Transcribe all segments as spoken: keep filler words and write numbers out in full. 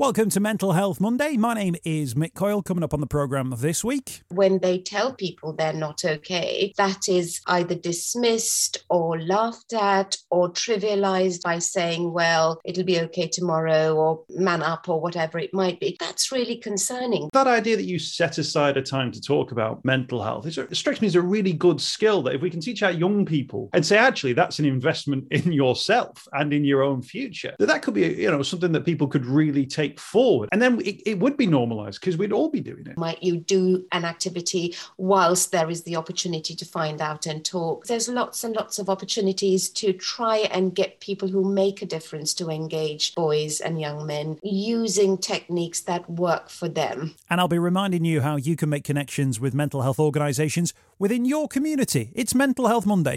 Welcome to Mental Health Monday. My name is Mick Coyle. Coming up on the programme this week. When they tell people they're not okay, that is either dismissed or laughed at or trivialised by saying, well, it'll be okay tomorrow or man up or whatever it might be. That's really concerning. That idea that you set aside a time to talk about mental health, it strikes me as a really good skill that if we can teach our young people and say, actually, that's an investment in yourself and in your own future, that that could be, you know, something that people could really take forward. And then it, it would be normalized because we'd all be doing it. Might you do an activity whilst there is the opportunity to find out and talk? There's lots and lots of opportunities to try and get people who make a difference to engage boys and young men using techniques that work for them. And I'll be reminding you how you can make connections with mental health organisations within your community. It's Mental Health Monday.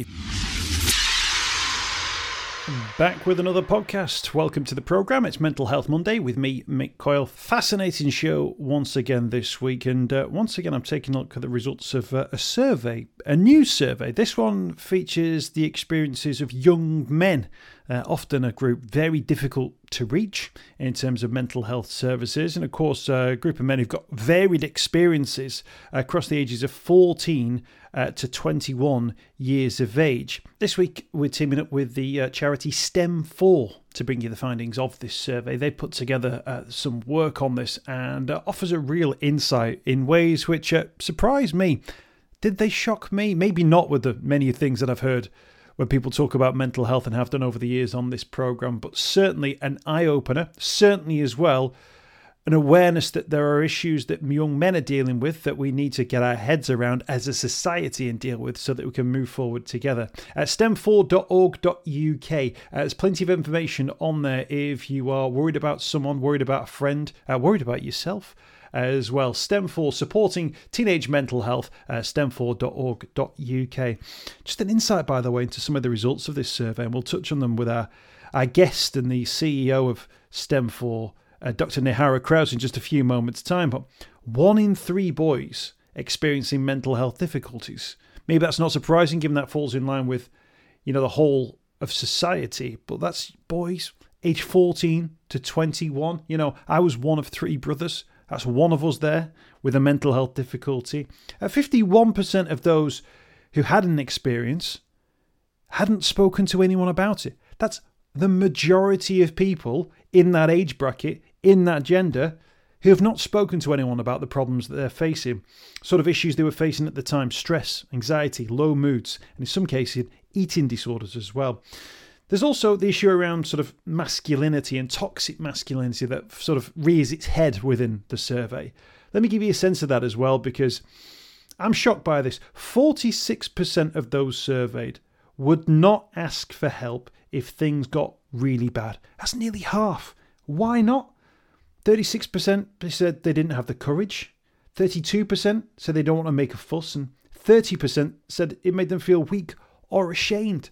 Back with another podcast. Welcome to the programme. It's Mental Health Monday with me, Mick Coyle. Fascinating show once again this week. And uh, once again, I'm taking a look at the results of uh, a survey, a new survey. This one features the experiences of young men, uh, often a group very difficult to reach in terms of mental health services. And of course, a group of men who've got varied experiences across the ages of fourteen uh, to twenty-one years of age. This week, we're teaming up with the uh, charity STEM four to bring you the findings of this survey. They put together uh, some work on this and uh, offers a real insight in ways which uh, surprised me. Did they shock me? Maybe not with the many things that I've heard when people talk about mental health and have done over the years on this programme, but certainly an eye-opener, certainly as well an awareness that there are issues that young men are dealing with that we need to get our heads around as a society and deal with so that we can move forward together. At stem four dot org dot U K, uh, there's plenty of information on there if you are worried about someone, worried about a friend, uh, worried about yourself as well. STEM four, supporting teenage mental health, uh, stem four dot org dot U K. Just an insight, by the way, into some of the results of this survey, and we'll touch on them with our, our guest and the C E O of STEM four, Uh, Doctor Nihara Krause, in just a few moments' time. But one in three boys experiencing mental health difficulties. Maybe that's not surprising, given that falls in line with, you know, the whole of society. But that's boys, age fourteen to twenty-one. You know, I was one of three brothers. That's one of us there with a mental health difficulty. Uh, fifty-one percent of those who had an experience hadn't spoken to anyone about it. That's the majority of people in that age bracket, in that gender, who have not spoken to anyone about the problems that they're facing, sort of issues they were facing at the time: stress, anxiety, low moods, and in some cases, eating disorders as well. There's also the issue around sort of masculinity and toxic masculinity that sort of rears its head within the survey. Let me give you a sense of that as well, because I'm shocked by this. forty-six percent of those surveyed would not ask for help if things got really bad. That's nearly half. Why not? thirty-six percent said they didn't have the courage. thirty-two percent said they don't want to make a fuss. And thirty percent said it made them feel weak or ashamed.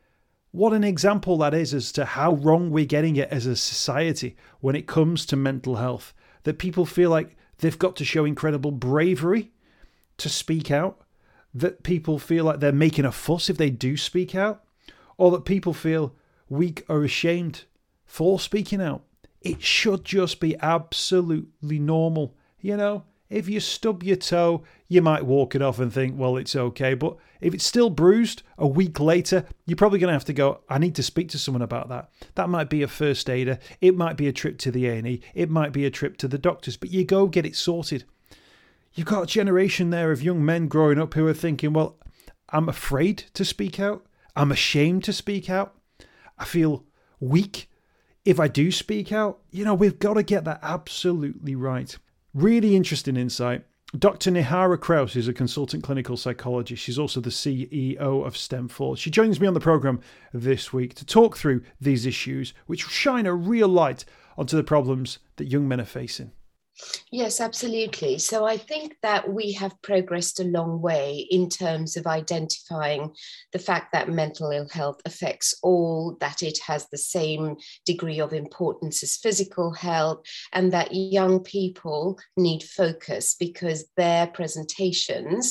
What an example that is as to how wrong we're getting it as a society when it comes to mental health. That people feel like they've got to show incredible bravery to speak out. That people feel like they're making a fuss if they do speak out. Or that people feel weak or ashamed for speaking out. It should just be absolutely normal. You know, if you stub your toe, you might walk it off and think, well, it's okay. But if it's still bruised a week later, you're probably going to have to go, I need to speak to someone about that. That might be a first aider. It might be a trip to the A and E. It might be a trip to the doctors. But you go get it sorted. You've got a generation there of young men growing up who are thinking, well, I'm afraid to speak out. I'm ashamed to speak out. I feel weak if I do speak out. You know, we've got to get that absolutely right. Really interesting insight. Doctor Nihara Krause is a consultant clinical psychologist. She's also the C E O of STEM four. She joins me on the programme this week to talk through these issues, which shine a real light onto the problems that young men are facing. Yes, absolutely. So I think that we have progressed a long way in terms of identifying the fact that mental ill health affects all, that it has the same degree of importance as physical health, and that young people need focus because their presentations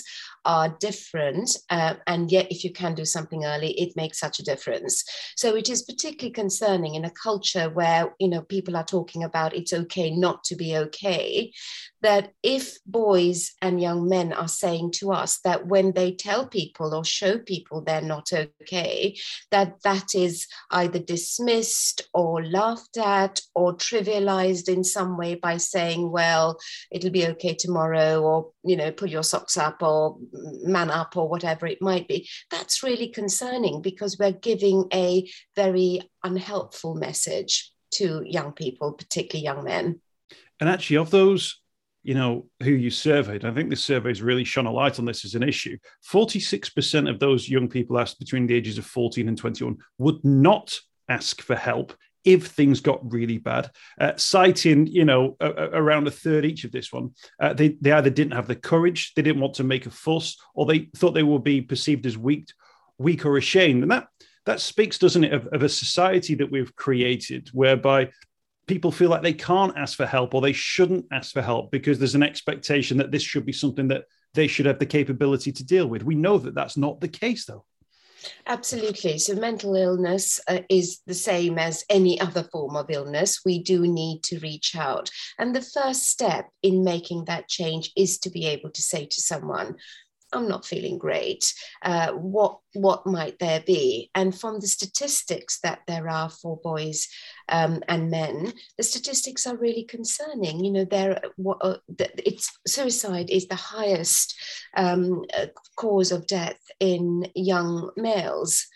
are different. Uh, and yet, if you can do something early, it makes such a difference. So it is particularly concerning in a culture where, you know, people are talking about it's okay not to be okay, that if boys and young men are saying to us that when they tell people or show people they're not okay, that that is either dismissed or laughed at or trivialized in some way by saying, well, it'll be okay tomorrow, or, you know, pull your socks up or man up or whatever it might be. That's really concerning because we're giving a very unhelpful message to young people, particularly young men. And actually, of those, you know, who you surveyed, I think this survey has really shone a light on this as an issue. forty-six percent of those young people asked between the ages of fourteen and twenty-one would not ask for help if things got really bad, uh, citing, you know, a, a, around a third each of this one. Uh, they, they either didn't have the courage, they didn't want to make a fuss, or they thought they would be perceived as weak, weak or ashamed. And that that speaks, doesn't it, of, of a society that we've created whereby people feel like they can't ask for help or they shouldn't ask for help because there's an expectation that this should be something that they should have the capability to deal with. We know that that's not the case, though. Absolutely. So mental illness uh, is the same as any other form of illness. We do need to reach out. And the first step in making that change is to be able to say to someone, I'm not feeling great. Uh, what what might there be? And from the statistics that there are for boys um, and men, the statistics are really concerning. You know, there what uh, it's suicide is the highest um, cause of death in young males.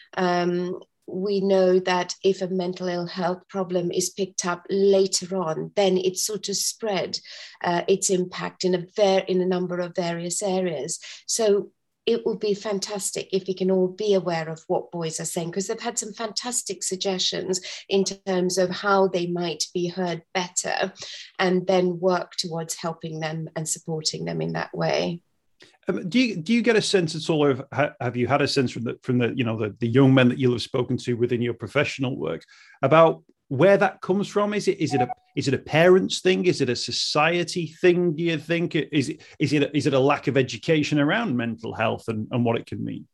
Um, we know that if a mental ill health problem is picked up later on, then it sort of spread uh, its impact in a ver- in a number of various areas. So it would be fantastic if we can all be aware of what boys are saying, because they've had some fantastic suggestions in terms of how they might be heard better, and then work towards helping them and supporting them in that way. Um, do you do you get a sense at all, of have you had a sense from the from the you know the, the young men that you'll have spoken to within your professional work about where that comes from? Is it is it a is it a parents thing? Is it a society thing? Do you think is it is it a, is it a lack of education around mental health and, and what it can mean?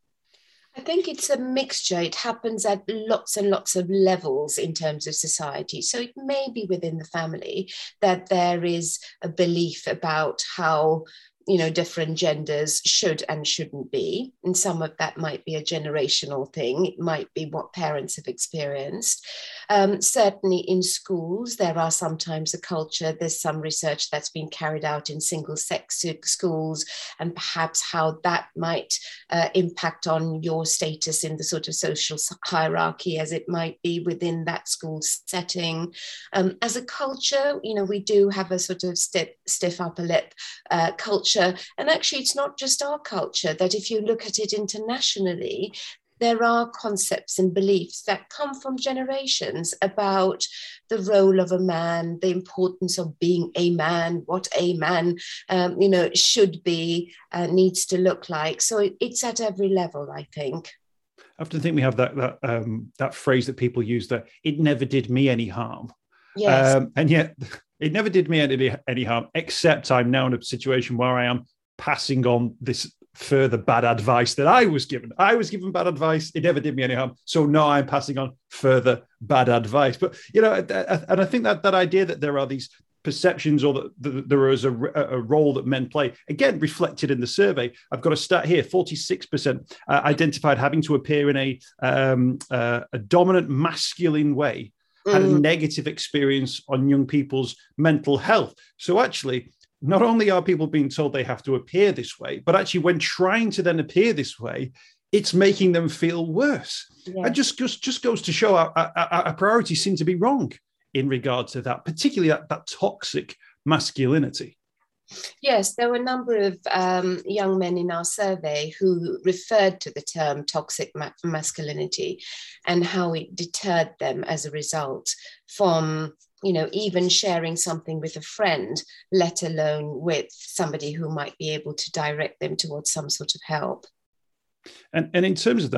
I think it's a mixture. It happens at lots and lots of levels in terms of society. So it may be within the family that there is a belief about how, you know, different genders should and shouldn't be. And some of that might be a generational thing. It might be what parents have experienced. Um, certainly in schools, there are sometimes a culture, there's some research that's been carried out in single-sex schools, and perhaps how that might uh, impact on your status in the sort of social hierarchy as it might be within that school setting. Um, as a culture, you know, we do have a sort of stiff, stiff upper lip uh, culture. And actually, it's not just our culture, that if you look at it internationally, there are concepts and beliefs that come from generations about the role of a man, the importance of being a man, what a man, um, you know, should be, uh, needs to look like. So it, it's at every level, I think. I often think we have that that um, that phrase that people use, that it never did me any harm. Yes. Um, and yet it never did me any, any harm, except I'm now in a situation where I am passing on this further bad advice that I was given. I was given bad advice. It never did me any harm. So now I'm passing on further bad advice. But, you know, and I think that that idea that there are these perceptions, or that there is a, a role that men play, again, reflected in the survey. I've got a stat here, forty-six percent uh, identified having to appear in a, um, uh, a dominant masculine way, had a negative experience on young people's mental health. So actually, not only are people being told they have to appear this way, but actually when trying to then appear this way, it's making them feel worse. Yeah. And just, just, just goes to show our, our, our priorities seem to be wrong in regard to that, particularly that, that toxic masculinity. Yes, there were a number of um, young men in our survey who referred to the term toxic ma- masculinity and how it deterred them as a result from, you know, even sharing something with a friend, let alone with somebody who might be able to direct them towards some sort of help. And, and in terms of that,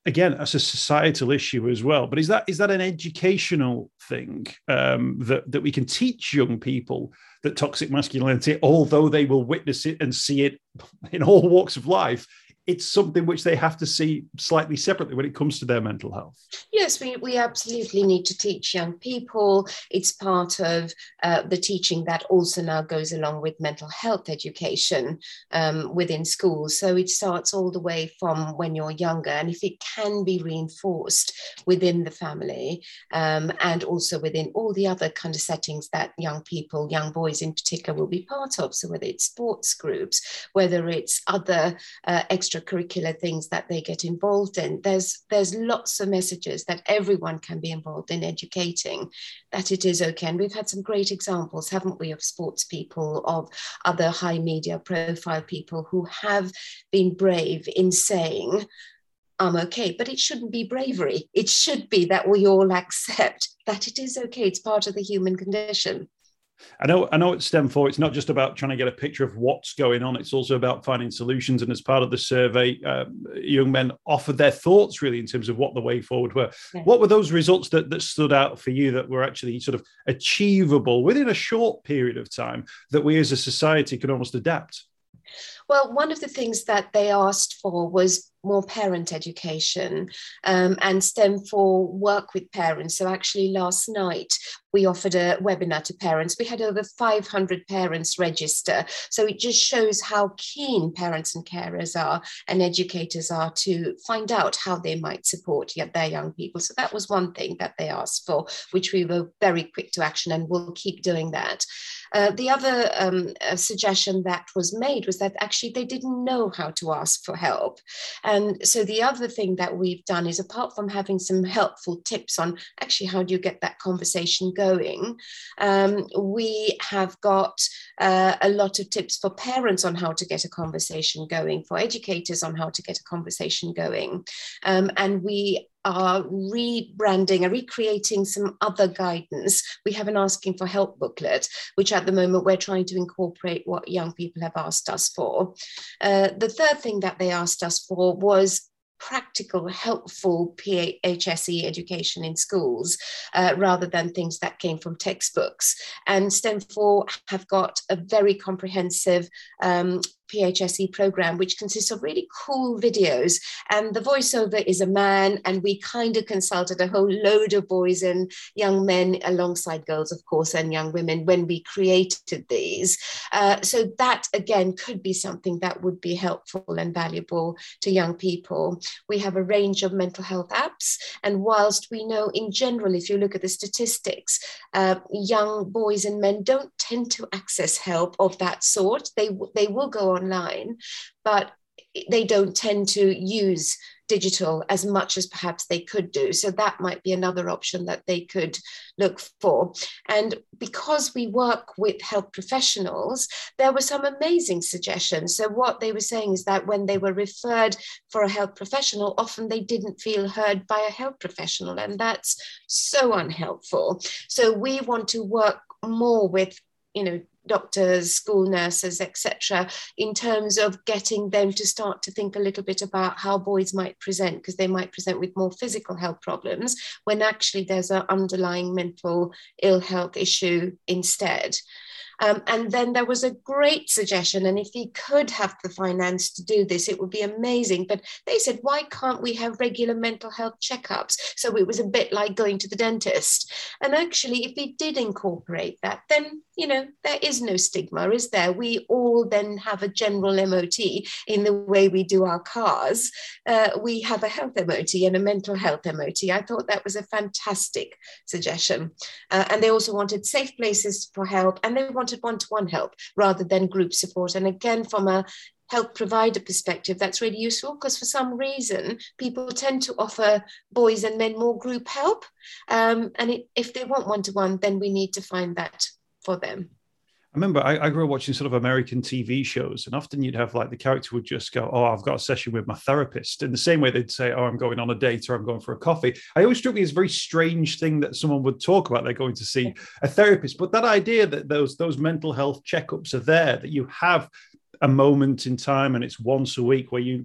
again, that's a societal issue as well. But is that is that an educational thing um, that, that we can teach young people that toxic masculinity, although they will witness it and see it in all walks of life, it's something which they have to see slightly separately when it comes to their mental health? Yes, we, we absolutely need to teach young people. It's part of uh, the teaching that also now goes along with mental health education um, within schools. So it starts all the way from when you're younger. And if it can be reinforced within the family um, and also within all the other kind of settings that young people, young boys in particular, will be part of. So whether it's sports groups, whether it's other uh, extra extracurricular things that they get involved in. There's there's lots of messages that everyone can be involved in educating, that it is okay. And we've had some great examples, haven't we, of sports people, of other high media profile people who have been brave in saying, I'm okay, but it shouldn't be bravery. It should be that we all accept that it is okay. It's part of the human condition. I know, I know at STEM four, it's not just about trying to get a picture of what's going on. It's also about finding solutions. And as part of the survey, uh, young men offered their thoughts really in terms of what the way forward were. Yeah. What were those results that, that stood out for you that were actually sort of achievable within a short period of time that we as a society could almost adapt? Well, one of the things that they asked for was more parent education um, and STEM four work with parents. So actually last night, we offered a webinar to parents. We had over five hundred parents register. So it just shows how keen parents and carers are and educators are to find out how they might support their young people. So that was one thing that they asked for, which we were very quick to action, and we'll keep doing that. Uh, the other um, uh, suggestion that was made was that actually they didn't know how to ask for help. And so the other thing that we've done is, apart from having some helpful tips on actually how do you get that conversation going, um, we have got uh, a lot of tips for parents on how to get a conversation going, for educators on how to get a conversation going. Um, and we are rebranding and recreating some other guidance. We have an asking for help booklet, which at the moment we're trying to incorporate what young people have asked us for. Uh, the third thing that they asked us for was practical, helpful P H S E education in schools, uh, rather than things that came from textbooks. And STEM four have got a very comprehensive um, P H S E program, which consists of really cool videos. And the voiceover is a man, and we kind of consulted a whole load of boys and young men, alongside girls, of course, and young women when we created these. Uh, so that, again, could be something that would be helpful and valuable to young people. We have a range of mental health apps. And whilst we know in general, if you look at the statistics, uh, young boys and men don't tend to access help of that sort. They, they will go online, but they don't tend to use digital as much as perhaps they could do. So that might be another option that they could look for. And because we work with health professionals, there were some amazing suggestions. So what they were saying is that when they were referred for a health professional, often they didn't feel heard by a health professional, and that's so unhelpful. So we want to work more with, you know, doctors, school nurses, et cetera, in terms of getting them to start to think a little bit about how boys might present, because they might present with more physical health problems when actually there's an underlying mental ill health issue instead. Um, and then there was a great suggestion, and if we could have the finance to do this, it would be amazing. But they said, why can't we have regular mental health checkups? So it was a bit like going to the dentist. And actually, if we did incorporate that, then, you know, there is no stigma, is there? We all then have a general M O T in the way we do our cars. Uh, we have a health M O T and a mental health M O T. I thought that was a fantastic suggestion. Uh, and they also wanted safe places for help, and they wanted one-to-one help rather than group support. And again, from a health provider perspective, that's really useful, because for some reason, people tend to offer boys and men more group help. Um, and it, if they want one-to-one, then we need to find that for them. I remember I, I grew up watching sort of American T V shows, and often you'd have like the character would just go, oh, I've got a session with my therapist. In the same way they'd say, oh, I'm going on a date, or I'm going for a coffee. I always struck me as a very strange thing that someone would talk about. They're going to see a therapist. But that idea that those, those mental health checkups are there, that you have a moment in time and it's once a week where you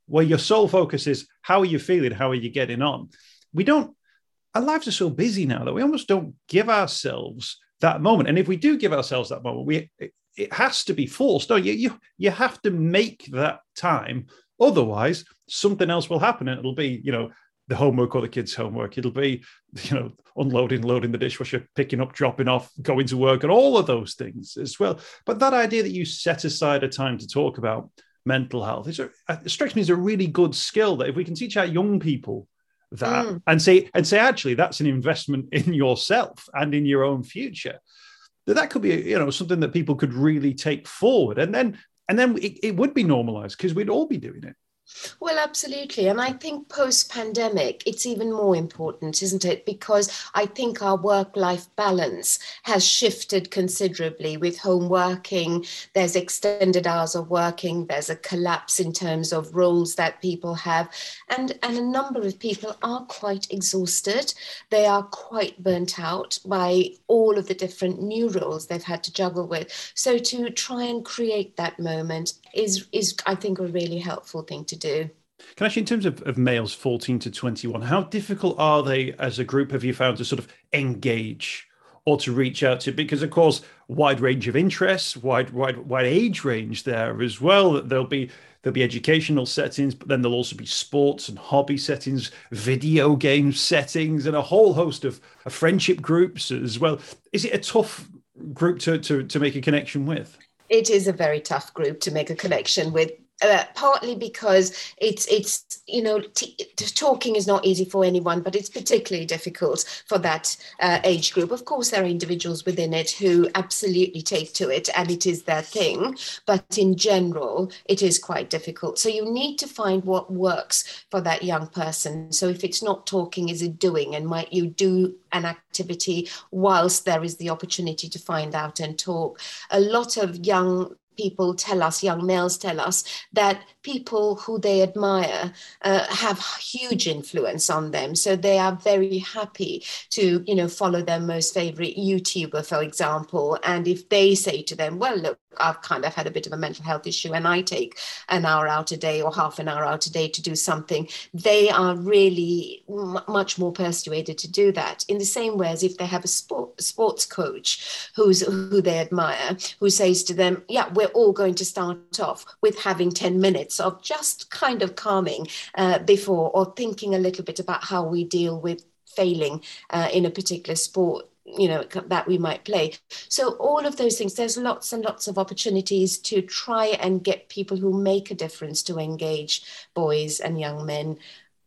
where your sole focus is how are you feeling, how are you getting on. We don't, our lives are so busy now that we almost don't give ourselves that moment. And if we do give ourselves that moment, we it, it has to be forced. No, you, you you have to make that time. Otherwise, something else will happen, and it'll be, you know, the homework or the kids' homework. It'll be, you know, unloading, loading the dishwasher, picking up, dropping off, going to work, and all of those things as well. But that idea that you set aside a time to talk about mental health is a, it strikes me as a really good skill that if we can teach our young people that mm. and say and say actually that's an investment in yourself and in your own future, that that could be, you know, something that people could really take forward, and then and then it, it would be normalized because we'd all be doing it. Well, absolutely. And I think post-pandemic, it's even more important, isn't it? Because I think our work-life balance has shifted considerably with home working. There's extended hours of working. There's a collapse in terms of roles that people have. And, and a number of people are quite exhausted. They are quite burnt out by all of the different new roles they've had to juggle with. So to try and create that moment is, is I think, a really helpful thing to do. Can I ask you, in terms of, of males fourteen to twenty-one, how difficult are they as a group, have you found, to sort of engage or to reach out to? Because, of course, wide range of interests, wide wide wide age range there as well. There'll be there'll be educational settings, but then there'll also be sports and hobby settings, video game settings, and a whole host of, of friendship groups as well. Is it a tough group to, to, to make a connection with? It is a very tough group to make a connection with. Uh, partly because it's, it's you know, t- talking is not easy for anyone, but it's particularly difficult for that uh, age group. Of course, there are individuals within it who absolutely take to it and it is their thing, but in general, it is quite difficult. So you need to find what works for that young person. So if it's not talking, is it doing? And might you do an activity whilst there is the opportunity to find out and talk? A lot of young people tell us, young males tell us, that people who they admire uh, have huge influence on them. So they are very happy to, you know, follow their most favorite YouTuber, for example. And if they say to them, well, look, I've kind of had a bit of a mental health issue and I take an hour out a day or half an hour out a day to do something, they are really m- much more persuaded to do that. In the same way as if they have a sport, sports coach who's who they admire, who says to them, yeah, we're all going to start off with having ten minutes of just kind of calming uh, before, or thinking a little bit about how we deal with failing uh, in a particular sport, you know, that we might play. So all of those things, there's lots and lots of opportunities to try and get people who make a difference to engage boys and young men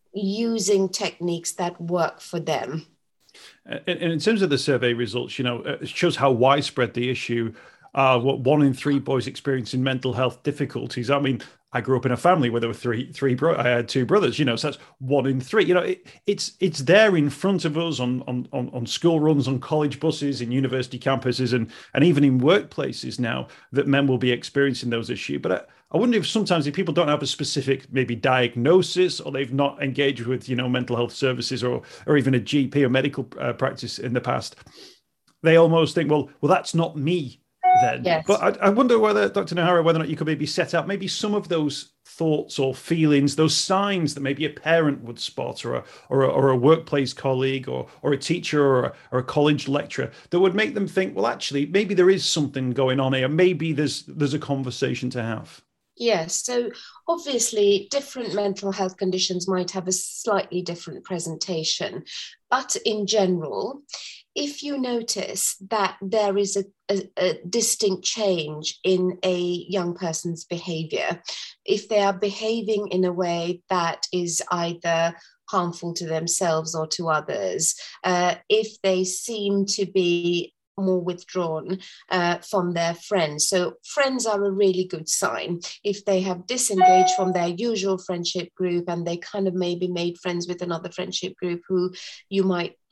using techniques that work for them. And in terms of the survey results, you know, it shows how widespread the issue. Uh, what one in three boys experiencing mental health difficulties. I mean, I grew up in a family where there were three, three bro- I had two brothers, you know, so that's one in three. You know, it, it's it's there in front of us on, on on on school runs, on college buses, in university campuses, and and even in workplaces now, that men will be experiencing those issues. But I, I wonder if sometimes if people don't have a specific maybe diagnosis, or they've not engaged with, you know, mental health services, or or even a G P or medical uh, practice in the past, they almost think, well, well, that's not me. Then. Yes. But I, I wonder whether, Doctor Nahara, whether or not you could maybe set out maybe some of those thoughts or feelings, those signs that maybe a parent would spot, or a or a, or a workplace colleague, or or a teacher, or a, or a college lecturer, that would make them think, well, actually, maybe there is something going on here. Maybe there's there's a conversation to have. Yes, so obviously different mental health conditions might have a slightly different presentation, but in general, if you notice that there is a, a, a distinct change in a young person's behavior, if they are behaving in a way that is either harmful to themselves or to others, uh, if they seem to be more withdrawn uh, from their friends. So friends are a really good sign. If they have disengaged from their usual friendship group and they kind of maybe made friends with another friendship group who you might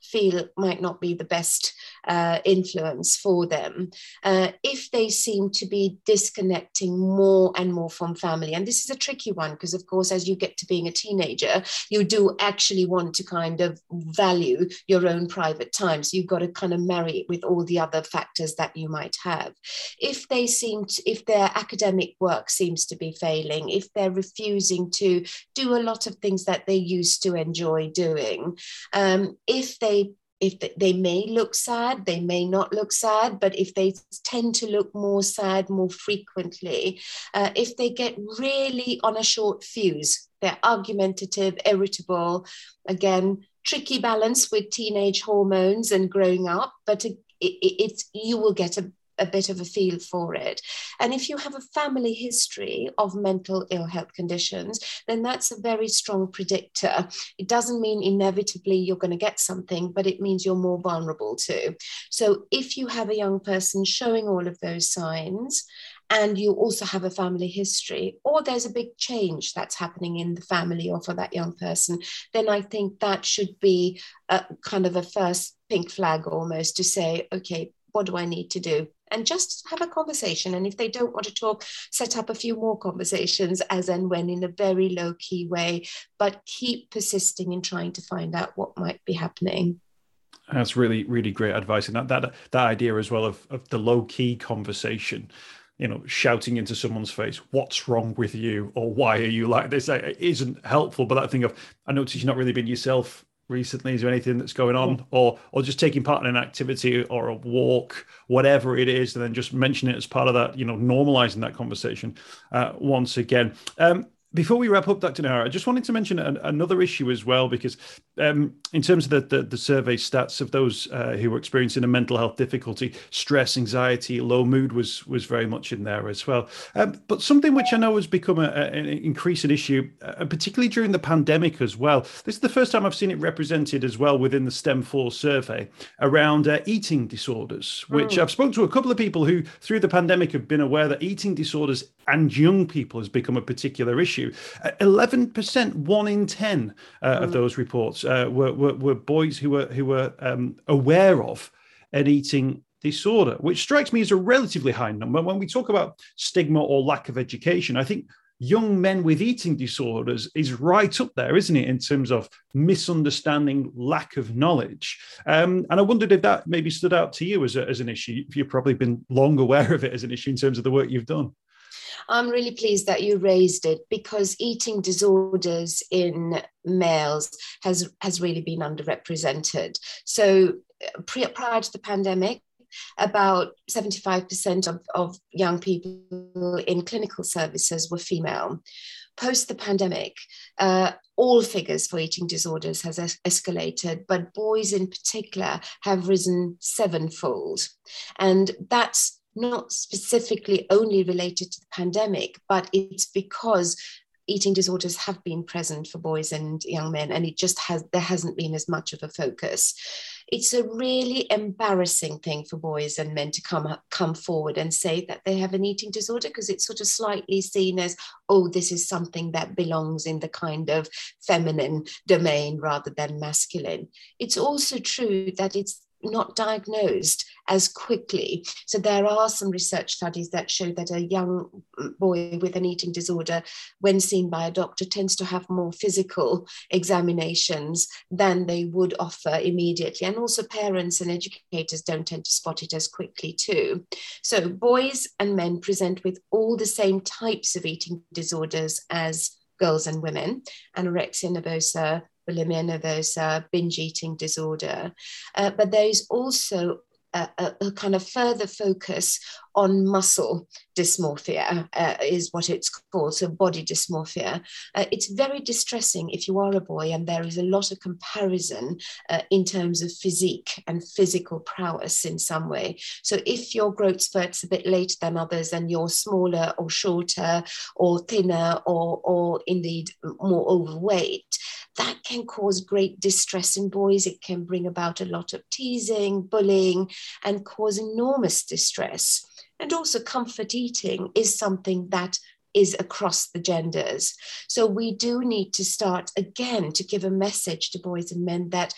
feel might not be the best uh, influence for them, uh, if they seem to be disconnecting more and more from family. And this is a tricky one because, of course, as you get to being a teenager, you do actually want to kind of value your own private time. So you've got to kind of marry it with all the other factors that you might have. If they seem to, if their academic work seems to be failing, if they're refusing to do a lot of things that they used to enjoy doing, um, if they If they may look sad, they may not look sad, but if they tend to look more sad more frequently, uh, if they get really on a short fuse, they're argumentative, irritable, again, tricky balance with teenage hormones and growing up, but it, it, it's you will get a a bit of a feel for it. And if you have a family history of mental ill health conditions, then that's a very strong predictor. It doesn't mean inevitably you're going to get something, but it means you're more vulnerable to. So if you have a young person showing all of those signs, and you also have a family history, or there's a big change that's happening in the family or for that young person, then I think that should be a kind of a first pink flag almost to say, okay, what do I need to do? And just have a conversation. And if they don't want to talk, set up a few more conversations as and when in a very low key way, but keep persisting in trying to find out what might be happening. That's really, really great advice. And that that, that idea as well of, of the low key conversation, you know, shouting into someone's face, what's wrong with you? Or why are you like this? It isn't helpful. But that thing of, I noticed you've not really been yourself recently. Is there anything that's going on? Or or just taking part in an activity or a walk, whatever it is, and then just mention it as part of that, you know, normalizing that conversation uh, once again. Um, Before we wrap up, Doctor Nahar, I just wanted to mention an, another issue as well, because um, in terms of the, the, the survey stats of those uh, who were experiencing a mental health difficulty, stress, anxiety, low mood was was very much in there as well. Um, but something which I know has become a, a, an increasing issue, uh, particularly during the pandemic as well. This is the first time I've seen it represented as well within the STEM four survey around uh, eating disorders, which mm. I've spoken to a couple of people who through the pandemic have been aware that eating disorders and young people has become a particular issue. Uh, eleven percent, one in ten uh, mm. of those reports uh, were, were were boys who were who were um, aware of an eating disorder, which strikes me as a relatively high number. When we talk about stigma or lack of education, I think young men with eating disorders is right up there, isn't it, in terms of misunderstanding, lack of knowledge. Um, and I wondered if that maybe stood out to you as, a, as an issue. You've probably been long aware of it as an issue in terms of the work you've done. I'm really pleased that you raised it, because eating disorders in males has, has really been underrepresented. So pre, prior to the pandemic, about seventy-five percent of, of young people in clinical services were female. Post the pandemic, uh, all figures for eating disorders has es- escalated, but boys in particular have risen sevenfold. And that's not specifically only related to the pandemic, but it's because eating disorders have been present for boys and young men, and it just has, there hasn't been as much of a focus. It's a really embarrassing thing for boys and men to come up, come forward and say that they have an eating disorder, because it's sort of slightly seen as, oh, this is something that belongs in the kind of feminine domain rather than masculine. It's also true that it's not diagnosed as quickly. So there are some research studies that show that a young boy with an eating disorder, when seen by a doctor, tends to have more physical examinations than they would offer immediately. And also parents and educators don't tend to spot it as quickly too. So boys and men present with all the same types of eating disorders as girls and women: anorexia nervosa, bulimia nervosa, binge eating disorder. Uh, but there's also a, a, a kind of further focus on muscle dysmorphia, uh, is what it's called, so body dysmorphia. Uh, it's very distressing if you are a boy, and there is a lot of comparison uh, in terms of physique and physical prowess in some way. So if your growth spurt's a bit later than others, and you're smaller or shorter or thinner or, or indeed more overweight, that can cause great distress in boys. It can bring about a lot of teasing, bullying, and cause enormous distress. And also comfort eating is something that is across the genders. So we do need to start again to give a message to boys and men that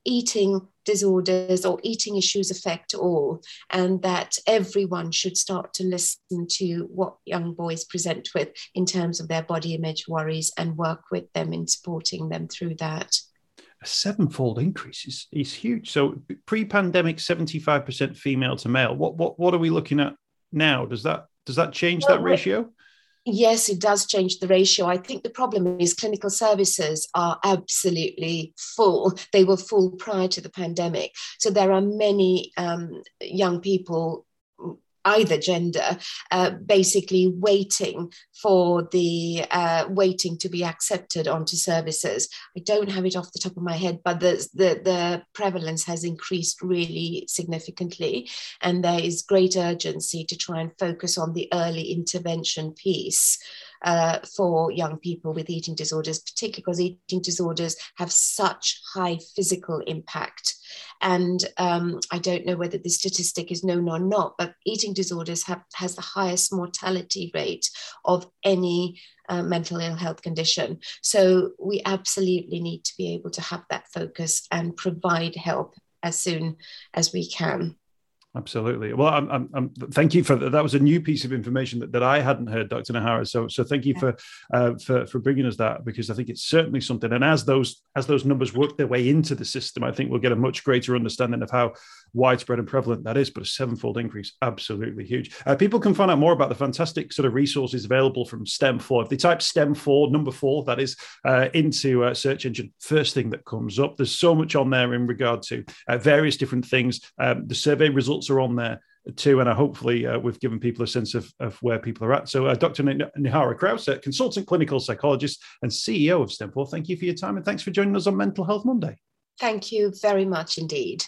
eating disorders or eating issues affect all, and that everyone should start to listen to what young boys present with in terms of their body image worries and work with them in supporting them through that. A sevenfold increase is, is huge. So pre-pandemic, seventy-five percent female to male. What what what are we looking at now? Does that does that change well, that ratio? Yes, it does change the ratio. I think the problem is clinical services are absolutely full. They were full prior to the pandemic. So there are many um, young people, either gender, uh, basically waiting for the uh, waiting to be accepted onto services. I don't have it off the top of my head, but the, the, the prevalence has increased really significantly. And there is great urgency to try and focus on the early intervention piece uh, for young people with eating disorders, particularly because eating disorders have such high physical impact. And um, I don't know whether the statistic is known or not, but eating disorders have has the highest mortality rate of any uh, mental ill health condition. So we absolutely need to be able to have that focus and provide help as soon as we can. Absolutely. Well, I'm, I'm, I'm, thank you for that. That was a new piece of information that, that I hadn't heard, Doctor Nahara. So, so thank you yeah. for, uh, for for bringing us that, because I think it's certainly something. And as those as those numbers work their way into the system, I think we'll get a much greater understanding of how widespread and prevalent that is. But a sevenfold increase, absolutely huge. Uh, people can find out more about the fantastic sort of resources available from STEM four. If they type STEM four, number four, that is, uh, into a search engine, first thing that comes up. There's so much on there in regard to uh, various different things. Um, the survey results are on there too, and uh, hopefully uh, we've given people a sense of, of where people are at. So uh, Doctor Nahara Kraus, uh, consultant clinical psychologist and C E O of STEM four, thank you for your time and thanks for joining us on Mental Health Monday. Thank you very much indeed.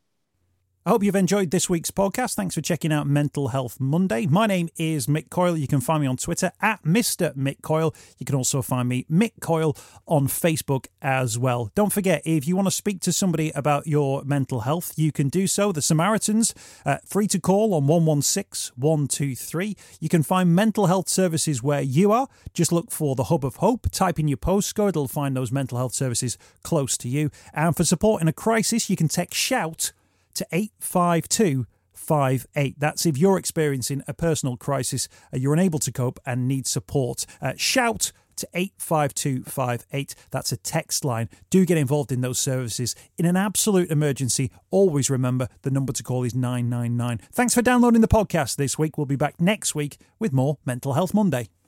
I hope you've enjoyed this week's podcast. Thanks for checking out Mental Health Monday. My name is Mick Coyle. You can find me on Twitter at Mister Mick Coyle. You can also find me, Mick Coyle, on Facebook as well. Don't forget, if you want to speak to somebody about your mental health, you can do so. The Samaritans, uh, free to call on one one six, one two three. You can find mental health services where you are. Just look for the Hub of Hope. Type in your postcode. It'll find those mental health services close to you. And for support in a crisis, you can text SHOUT to eight five two five eight. That's if you're experiencing a personal crisis, uh, you're unable to cope and need support. Uh, shout to eight five two five eight. That's a text line. Do get involved in those services. In an absolute emergency, always remember the number to call is nine nine nine. Thanks for downloading the podcast this week. We'll be back next week with more Mental Health Monday.